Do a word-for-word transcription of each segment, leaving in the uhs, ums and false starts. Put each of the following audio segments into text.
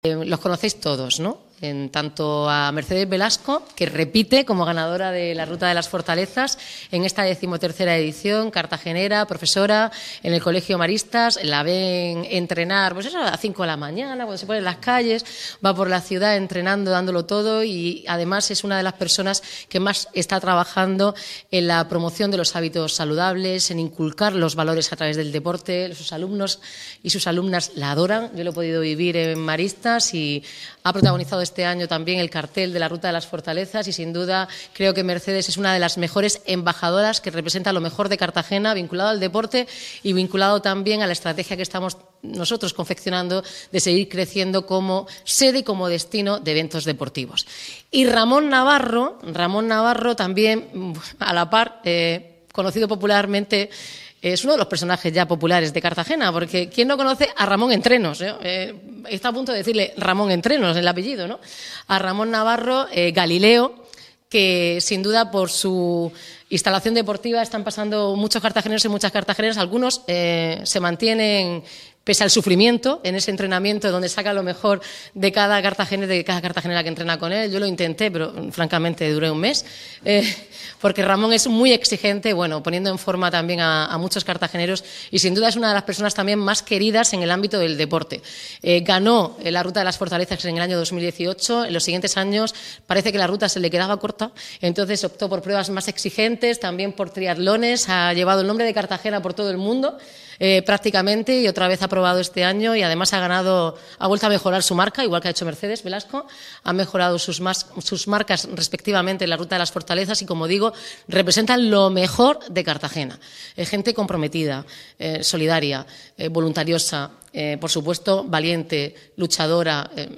Eh, los conocéis todos, ¿no? En tanto a Mercedes Velasco, que repite como ganadora de la Ruta de las Fortalezas en esta decimotercera edición, cartagenera, profesora en el Colegio Maristas, la ven entrenar, pues eso, a las cinco de la mañana, cuando se pone en las calles, va por la ciudad entrenando, dándolo todo, y además es una de las personas que más está trabajando en la promoción de los hábitos saludables, en inculcar los valores a través del deporte. Sus alumnos y sus alumnas la adoran. Yo lo he podido vivir en Maristas y ha protagonizado este año también el cartel de la Ruta de las Fortalezas y, sin duda, creo que Mercedes es una de las mejores embajadoras que representa lo mejor de Cartagena, vinculado al deporte y vinculado también a la estrategia que estamos nosotros confeccionando de seguir creciendo como sede y como destino de eventos deportivos. Y Ramón Navarro, Ramón Navarro también, a la par, eh, conocido popularmente, es uno de los personajes ya populares de Cartagena, porque ¿quién no conoce a Ramón Entrenos? ¿eh? Eh, está a punto de decirle Ramón Entrenos, el apellido, ¿no? A Ramón Navarro, eh, Galileo, que sin duda por su instalación deportiva están pasando muchos cartageneros y muchas cartageneras. Algunos eh, se mantienen pese al sufrimiento en ese entrenamiento donde saca lo mejor de cada cartagenero, de cada cartagenera que entrena con él. Yo lo intenté, pero francamente duré un mes, eh, porque Ramón es muy exigente, bueno, poniendo en forma también a, a muchos cartageneros, y sin duda es una de las personas también más queridas en el ámbito del deporte. Eh, ganó la Ruta de las Fortalezas en el año dos mil dieciocho. En los siguientes años parece que la ruta se le quedaba corta, entonces optó por pruebas más exigentes, también por triatlones. Ha llevado el nombre de Cartagena por todo el mundo, Eh, prácticamente, y otra vez ha probado este año, y además ha ganado, ha vuelto a mejorar su marca, igual que ha hecho Mercedes Velasco, ha mejorado sus, más, sus marcas respectivamente en la Ruta de las Fortalezas y, como digo, representan lo mejor de Cartagena. Eh, gente comprometida, eh, solidaria, eh, voluntariosa, eh, por supuesto valiente, luchadora, eh,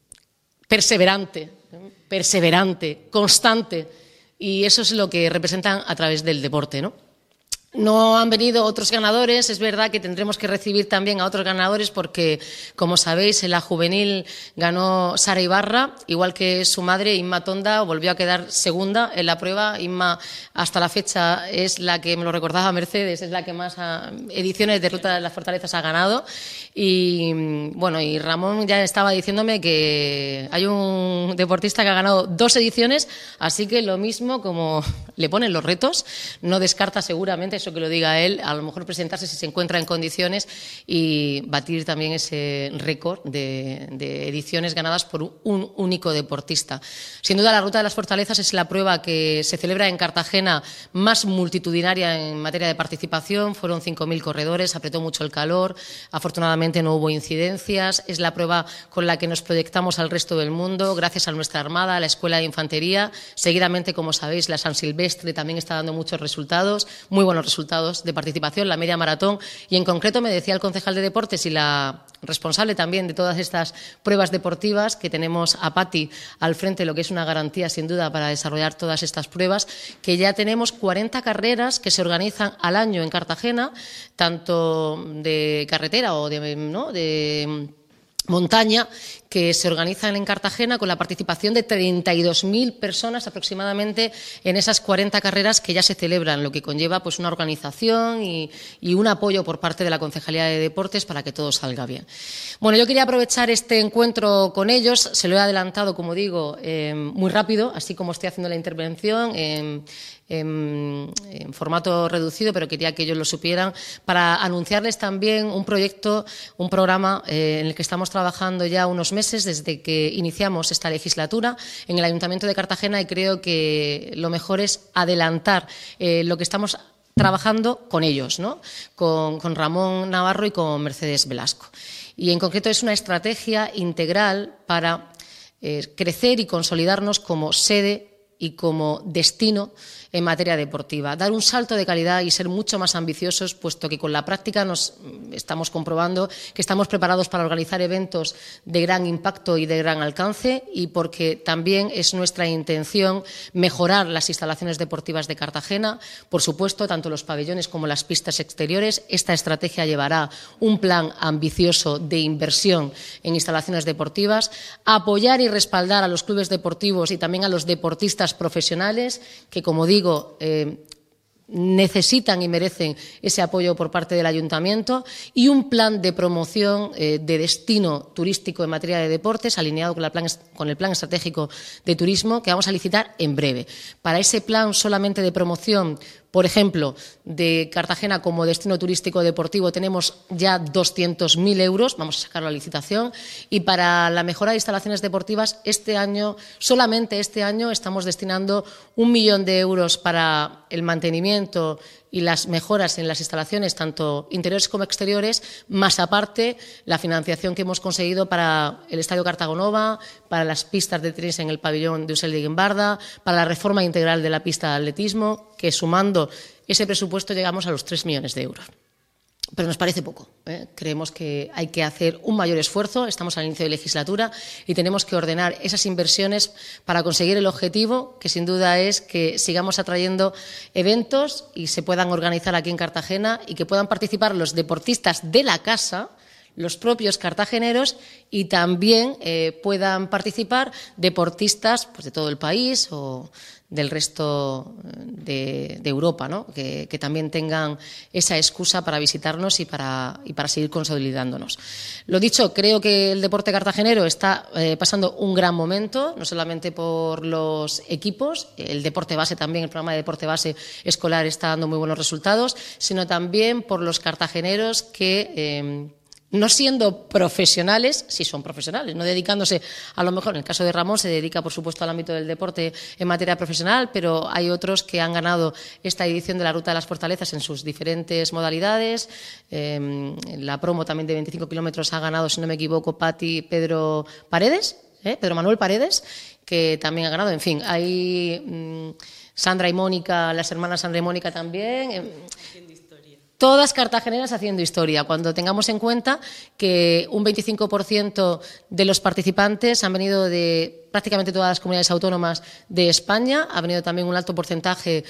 perseverante, eh, perseverante, constante, y eso es lo que representan a través del deporte, ¿no? No han venido otros ganadores, es verdad que tendremos que recibir también a otros ganadores porque, como sabéis, en la juvenil ganó Sara Ibarra, igual que su madre, Inma Tonda, volvió a quedar segunda en la prueba. Inma, hasta la fecha, es la que, me lo recordaba Mercedes, es la que más ediciones de Ruta de las Fortalezas ha ganado. Y bueno, y Ramón ya estaba diciéndome que hay un deportista que ha ganado dos ediciones, así que lo mismo, como le ponen los retos, no descarta seguramente, eso que lo diga él, a lo mejor presentarse si se encuentra en condiciones y batir también ese récord de, de ediciones ganadas por un único deportista. Sin duda, la Ruta de las Fortalezas es la prueba que se celebra en Cartagena más multitudinaria en materia de participación. Fueron cinco mil corredores, apretó mucho el calor, afortunadamente no hubo incidencias. Es la prueba con la que nos proyectamos al resto del mundo, gracias a nuestra Armada, a la Escuela de Infantería. Seguidamente, como sabéis, la San Silvestre también está dando muchos resultados, muy buenos resultados de participación, la media maratón, y en concreto me decía el concejal de deportes y la responsable también de todas estas pruebas deportivas, que tenemos a Pati al frente, lo que es una garantía sin duda para desarrollar todas estas pruebas, que ya tenemos cuarenta carreras que se organizan al año en Cartagena, tanto de carretera o de, ¿no? de montaña, que se organizan en Cartagena con la participación de treinta y dos mil personas aproximadamente en esas cuarenta carreras que ya se celebran, lo que conlleva pues una organización y, y un apoyo por parte de la Concejalía de Deportes para que todo salga bien. Bueno, yo quería aprovechar este encuentro con ellos, se lo he adelantado, como digo, eh, muy rápido, así como estoy haciendo la intervención, eh, En, en formato reducido, pero quería que ellos lo supieran, para anunciarles también un proyecto, un programa eh, en el que estamos trabajando ya unos meses desde que iniciamos esta legislatura en el Ayuntamiento de Cartagena, y creo que lo mejor es adelantar eh, lo que estamos trabajando con ellos, ¿no? con, con Ramón Navarro y con Mercedes Velasco. Y en concreto es una estrategia integral para eh, crecer y consolidarnos como sede y como destino en materia deportiva, dar un salto de calidad y ser mucho más ambiciosos, puesto que con la práctica nos estamos comprobando que estamos preparados para organizar eventos de gran impacto y de gran alcance, y porque también es nuestra intención mejorar las instalaciones deportivas de Cartagena, por supuesto, tanto los pabellones como las pistas exteriores. Esta estrategia llevará un plan ambicioso de inversión en instalaciones deportivas, apoyar y respaldar a los clubes deportivos y también a los deportistas profesionales, que, como digo, eh, necesitan y merecen ese apoyo por parte del Ayuntamiento, y un plan de promoción eh, de destino turístico en materia de deportes alineado con el, plan, con el Plan Estratégico de Turismo que vamos a licitar en breve. Para ese plan solamente de promoción, por ejemplo, de Cartagena como destino turístico deportivo tenemos ya doscientos mil euros, vamos a sacar la licitación, y para la mejora de instalaciones deportivas este año, solamente este año, estamos destinando un millón de euros para el mantenimiento y las mejoras en las instalaciones, tanto interiores como exteriores, más aparte la financiación que hemos conseguido para el Estadio Cartagonova, para las pistas de tenis en el pabellón de Eusel de Guimbarda, para la reforma integral de la pista de atletismo, que sumando ese presupuesto llegamos a los tres millones de euros. Pero nos parece poco, ¿eh? Creemos que hay que hacer un mayor esfuerzo, estamos al inicio de legislatura y tenemos que ordenar esas inversiones para conseguir el objetivo, que sin duda es que sigamos atrayendo eventos y se puedan organizar aquí en Cartagena y que puedan participar los deportistas de la casa, los propios cartageneros, y también eh, puedan participar deportistas pues, de todo el país o del resto de, de Europa, ¿no? que, que también tengan esa excusa para visitarnos y para, y para seguir consolidándonos. Lo dicho, creo que el deporte cartagenero está eh, pasando un gran momento, no solamente por los equipos, el deporte base también, el programa de deporte base escolar está dando muy buenos resultados, sino también por los cartageneros que eh, no siendo profesionales, sí son profesionales, no dedicándose, a lo mejor en el caso de Ramón se dedica por supuesto al ámbito del deporte en materia profesional, pero hay otros que han ganado esta edición de la Ruta de las Fortalezas en sus diferentes modalidades. Eh, la promo también de veinticinco kilómetros ha ganado, si no me equivoco, Pati Pedro Paredes, ¿eh? Pedro Manuel Paredes, que también ha ganado. En fin, hay mmm, Sandra y Mónica, las hermanas Sandra y Mónica también. Eh, Todas cartageneras haciendo historia, cuando tengamos en cuenta que un veinticinco por ciento de los participantes han venido de prácticamente todas las comunidades autónomas de España, ha venido también un alto porcentaje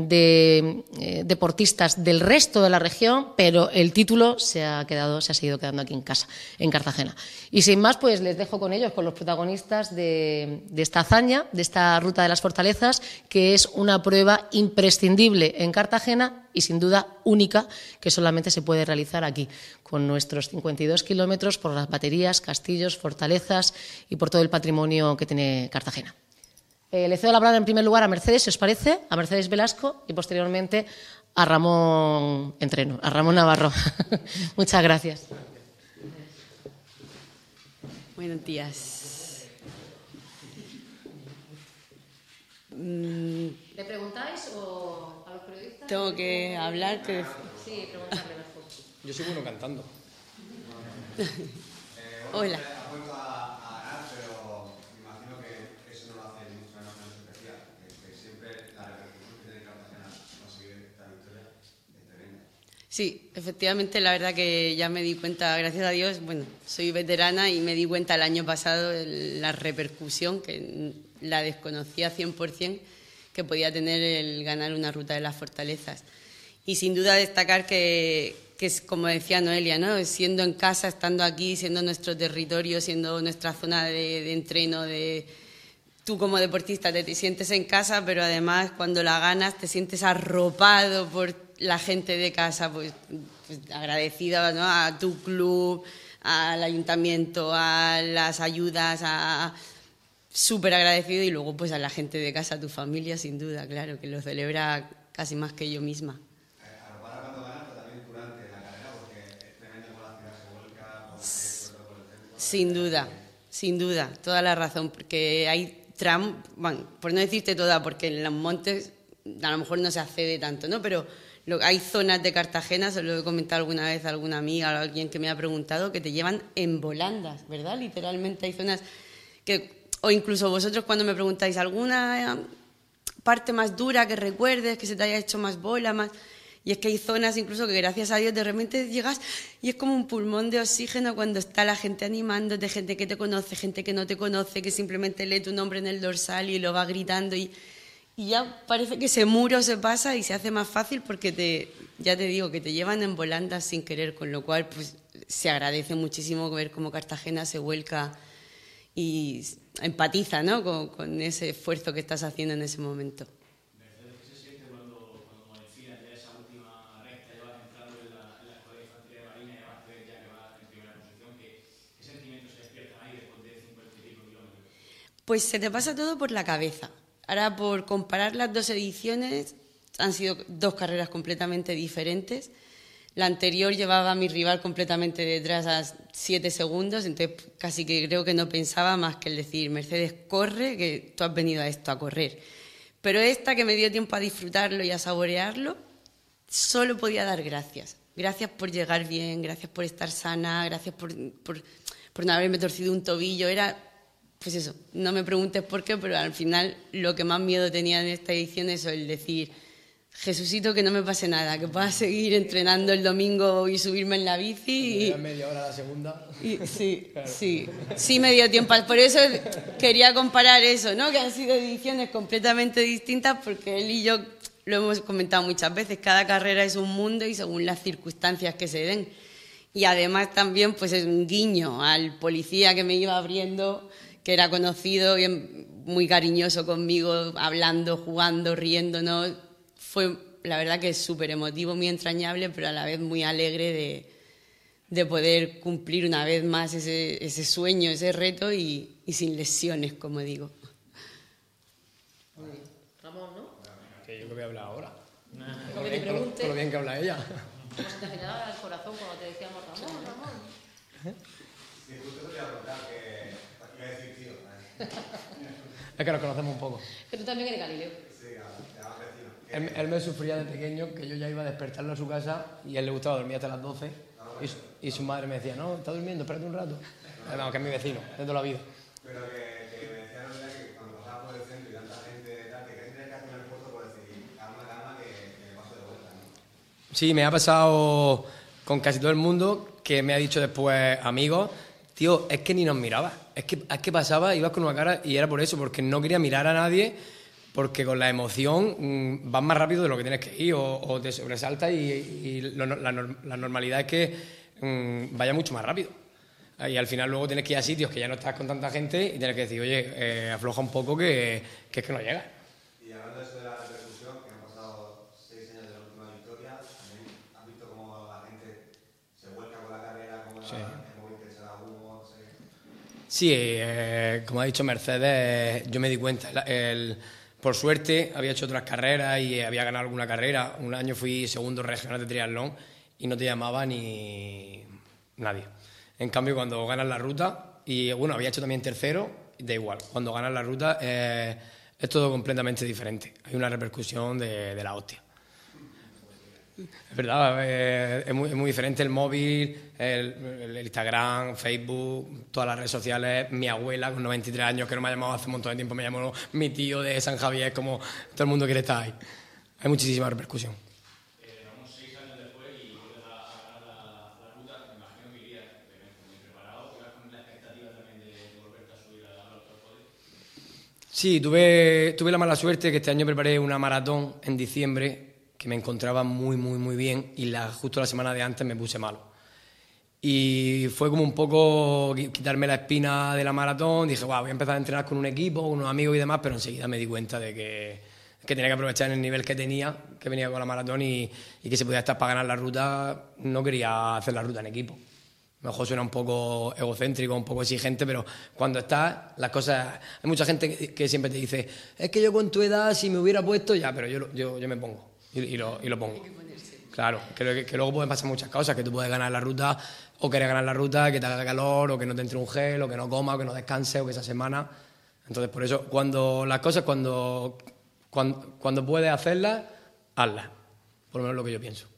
de eh, deportistas del resto de la región, pero el título se ha quedado, se ha seguido quedando aquí en casa, en Cartagena. Y sin más, pues les dejo con ellos, con los protagonistas de, de esta hazaña, de esta Ruta de las Fortalezas, que es una prueba imprescindible en Cartagena y sin duda única, que solamente se puede realizar aquí, con nuestros cincuenta y dos kilómetros por las baterías, castillos, fortalezas y por todo el patrimonio que tiene Cartagena. Eh, le cedo la palabra en primer lugar a Mercedes, si os parece, a Mercedes Velasco y posteriormente a Ramón Entreno, a Ramón Navarro. Muchas gracias. Buenos días. Mm. ¿Le preguntáis o a los periodistas? Tengo que hablar. Que... Sí, preguntarle mejor. Yo soy bueno cantando. Hola. Sí, efectivamente, la verdad que ya me di cuenta, gracias a Dios, bueno, soy veterana y me di cuenta el año pasado de la repercusión, que la desconocía cien por cien, que podía tener el ganar una Ruta de las Fortalezas. Y sin duda destacar que, que es como decía Noelia, ¿no? Siendo en casa, estando aquí, siendo nuestro territorio, siendo nuestra zona de, de entreno, de tú como deportista te, te sientes en casa, pero además cuando la ganas te sientes arropado por la gente de casa, pues, pues agradecida, ¿no? A tu club, al ayuntamiento, a las ayudas, a súper agradecido, y luego pues a la gente de casa, a tu familia, sin duda, claro, que lo celebra casi más que yo misma. Arropar cuando ganas, pero también durante la carrera, porque es tremendo como la ciudad se vuelca, por ejemplo, por el centro. Sin duda, sin duda, toda la razón, porque hay tramos, bueno, por no decirte toda, porque en los montes a lo mejor no se accede tanto, ¿no? Pero lo, hay zonas de Cartagena, se lo he comentado alguna vez a alguna amiga o a alguien que me ha preguntado, que te llevan en volandas, ¿verdad? Literalmente hay zonas que, o incluso vosotros cuando me preguntáis alguna parte más dura que recuerdes, que se te haya hecho más bola, más... Y es que hay zonas incluso que gracias a Dios de repente llegas y es como un pulmón de oxígeno cuando está la gente animándote, gente que te conoce, gente que no te conoce, que simplemente lee tu nombre en el dorsal y lo va gritando y, y ya parece que ese muro se pasa y se hace más fácil porque te, ya te digo, que te llevan en volandas sin querer, con lo cual pues se agradece muchísimo ver cómo Cartagena se vuelca y empatiza, ¿no? con, con ese esfuerzo que estás haciendo en ese momento. Mercedes, ¿qué se siente cuando, cuando como decía, Pues se te pasa todo por la cabeza. Ahora, por comparar las dos ediciones, han sido dos carreras completamente diferentes. La anterior llevaba a mi rival completamente detrás a siete segundos, entonces casi que creo que no pensaba más que el decir, Mercedes, corre, que tú has venido a esto, a correr. Pero esta, que me dio tiempo a disfrutarlo y a saborearlo, solo podía dar gracias. Gracias por llegar bien, gracias por estar sana, gracias por, por, por no haberme torcido un tobillo. Era, pues eso, no me preguntes por qué, pero al final lo que más miedo tenía en esta edición es el decir, Jesucito, que no me pase nada, que pueda seguir entrenando el domingo y subirme en la bici. Y media hora la segunda. Y, sí, claro. sí, sí me dio tiempo. Por eso quería comparar eso, ¿no? Que han sido ediciones completamente distintas, porque él y yo lo hemos comentado muchas veces. Cada carrera es un mundo y según las circunstancias que se den. Y además también, pues es un guiño al policía que me iba abriendo, que era conocido, bien, muy cariñoso conmigo, hablando, jugando, riéndonos. Fue, la verdad, que es súper emotivo, muy entrañable, pero a la vez muy alegre de, de poder cumplir una vez más ese, ese sueño, ese reto y, y sin lesiones, como digo. Ramón, ¿no? Que yo que voy a hablar ahora. Lo que te pregunte. Con lo bien que habla ella. ¿Cómo se te aceleraba el corazón cuando te decíamos Ramón, Ramón? Sí, justo te voy a contar que iba a decir tío. Es que nos conocemos un poco. Que tú también eres Galileo. Él, él me sufría de pequeño que yo ya iba a despertarlo a su casa y a él le gustaba dormir hasta las doce y su, y su madre me decía, no, está durmiendo, espérate un rato. Además, que es mi vecino, de toda la vida. Pero que, que me decían que cuando pasaba por el centro y tanta gente tal, que gente que hace un esfuerzo por decir, calma, calma, que, que me paso de vuelta, ¿no? Sí, me ha pasado con casi todo el mundo que me ha dicho después, amigos, tío, es que ni nos miraba. Es que, es que pasaba, ibas con una cara y era por eso, porque no quería mirar a nadie. Porque con la emoción mmm, vas más rápido de lo que tienes que ir o, o te sobresaltas y, y lo, la, la normalidad es que mmm, vaya mucho más rápido. Y al final luego tienes que ir a sitios que ya no estás con tanta gente y tienes que decir, oye, eh, afloja un poco que, que es que no llega. Y hablando de eso de la repercusión, que han pasado seis años de la última victoria, también has visto cómo la gente se vuelca con la carrera, cómo sí. el móvil que se da humo, no sé. Sí, eh, como ha dicho Mercedes, yo me di cuenta, el... el Por suerte, había hecho otras carreras y había ganado alguna carrera. Un año fui segundo regional de triatlón y no te llamaba ni nadie. En cambio, cuando ganas la ruta, y bueno, había hecho también tercero, da igual. Cuando ganas la ruta eh, es todo completamente diferente. Hay una repercusión de, de la hostia. Es verdad, eh, es, muy, es muy diferente el móvil, el, el Instagram, Facebook, todas las redes sociales. Mi abuela, con noventa y tres años, que no me ha llamado hace un montón de tiempo, me llamó mi tío de San Javier, como todo el mundo quiere estar ahí. Hay muchísima repercusión. Eh, vamos seis años después y vuelves a, a ganar la, la ruta. Me imagino que irías muy preparado, ibas con la expectativa también de, de volverte a subir a, a los otros podios. Sí, tuve, tuve la mala suerte que este año preparé una maratón en diciembre que me encontraba muy, muy, muy bien y la, justo la semana de antes me puse malo. Y fue como un poco quitarme la espina de la maratón. Dije, wow, voy a empezar a entrenar con un equipo, con unos amigos y demás, pero enseguida me di cuenta de que, que tenía que aprovechar el nivel que tenía, que venía con la maratón y, y que si podía estar para ganar la ruta, no quería hacer la ruta en equipo. A lo mejor suena un poco egocéntrico, un poco exigente, pero cuando estás, las cosas... Hay mucha gente que, que siempre te dice, es que yo con tu edad, si me hubiera puesto, ya, pero yo, yo, yo me pongo. Y, y, lo, y lo pongo. Claro, que, que luego pueden pasar muchas cosas, que tú puedes ganar la ruta o querer ganar la ruta, que te haga calor o que no te entre un gel o que no comas o que no descanses o que esa semana. Entonces, por eso, cuando las cosas, cuando, cuando, cuando puedes hacerlas, hazlas. Por lo menos lo que yo pienso.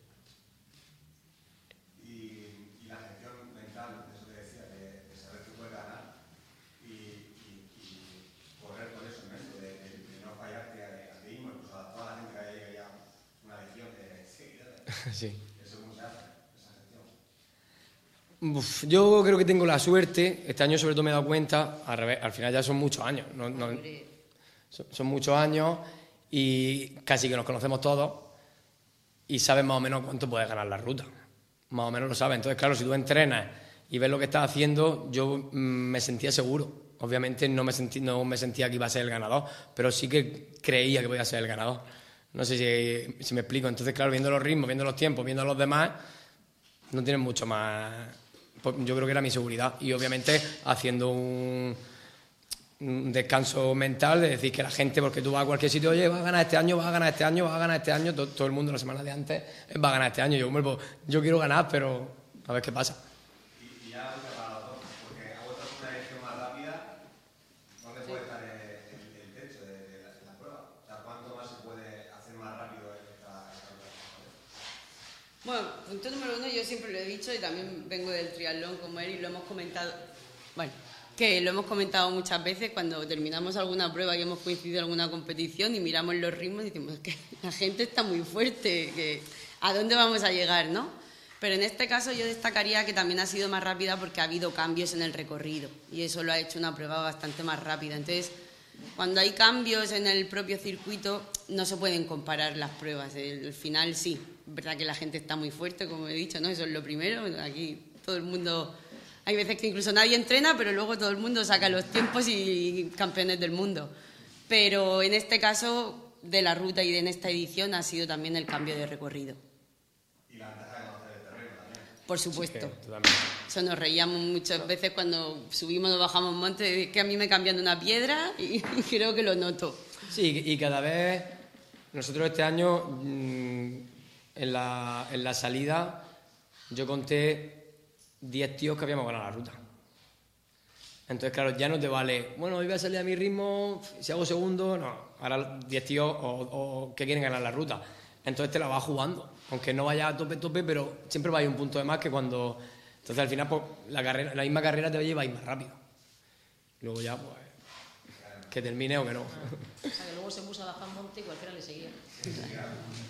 Y, y la gestión mental, eso que decía, de, de saber que puedes ganar y, y, y correr con eso, ¿no? De, de, de no fallarte a ti mismo, incluso a toda la gente que haya llegado ya una legión de seguidores. Sí. ¿Eso cómo se hace, esa gestión? Uf, yo creo que tengo la suerte, este año sobre todo me he dado cuenta, al revés, al final ya son muchos años, no, no, son, son muchos años y casi que nos conocemos todos y sabes más o menos cuánto puedes ganar la ruta, más o menos lo sabes. Entonces, claro, si tú entrenas y ves lo que estás haciendo, yo mm, me sentía seguro. Obviamente no me, sentí, no me sentía que iba a ser el ganador, pero sí que creía que podía ser el ganador. No sé si, si me explico. Entonces, claro, viendo los ritmos, viendo los tiempos, viendo a los demás, no tienes mucho más... Pues yo creo que era mi seguridad. Y obviamente haciendo un, un descanso mental de decir que la gente, porque tú vas a cualquier sitio, oye, vas a ganar este año, vas a ganar este año, vas a ganar este año, todo, todo el mundo la semana de antes va a ganar este año. Yo, hombre, pues, yo quiero ganar, pero a ver qué pasa. Y, y ya para los dos, porque a vosotros una edición más rápida, ¿dónde puede estar el, el, el techo de, de, la, de la prueba? O sea, ¿cuánto más se puede hacer más rápido esta, esta prueba? Bueno, punto número uno, yo siempre lo he dicho y también vengo del triatlón como él y lo hemos comentado, bueno, que lo hemos comentado muchas veces cuando terminamos alguna prueba y hemos coincidido en alguna competición y miramos los ritmos y decimos que la gente está muy fuerte, que ¿a dónde vamos a llegar, no? Pero en este caso yo destacaría que también ha sido más rápida porque ha habido cambios en el recorrido y eso lo ha hecho una prueba bastante más rápida. Entonces, cuando hay cambios en el propio circuito, no se pueden comparar las pruebas. El final sí, es verdad que la gente está muy fuerte, como he dicho, ¿no? Eso es lo primero. Aquí todo el mundo, hay veces que incluso nadie entrena, pero luego todo el mundo saca los tiempos y campeones del mundo. Pero en este caso, de la ruta y de en esta edición, ha sido también el cambio de recorrido. Y la ventaja de conocer el terreno también. Por supuesto. Sí, totalmente. Eso nos reíamos muchas veces cuando subimos o bajamos monte, que a mí me cambian de una piedra y, y creo que lo noto. Sí, y cada vez, nosotros este año, mmm, en, la, en la salida, yo conté diez tíos que habíamos ganado la ruta. Entonces, claro, ya no te vale, bueno, hoy voy a salir a mi ritmo, si hago segundo, no, ahora diez tíos o, o que quieren ganar la ruta. Entonces te la vas jugando, aunque no vaya a tope, tope, pero siempre va a ir un punto de más que cuando... Entonces al final, pues, la, carrera, la misma carrera te va a llevar más rápido. Luego ya, pues, que termine o que no. O sea, que luego se puso a bajar monte y cualquiera le seguía.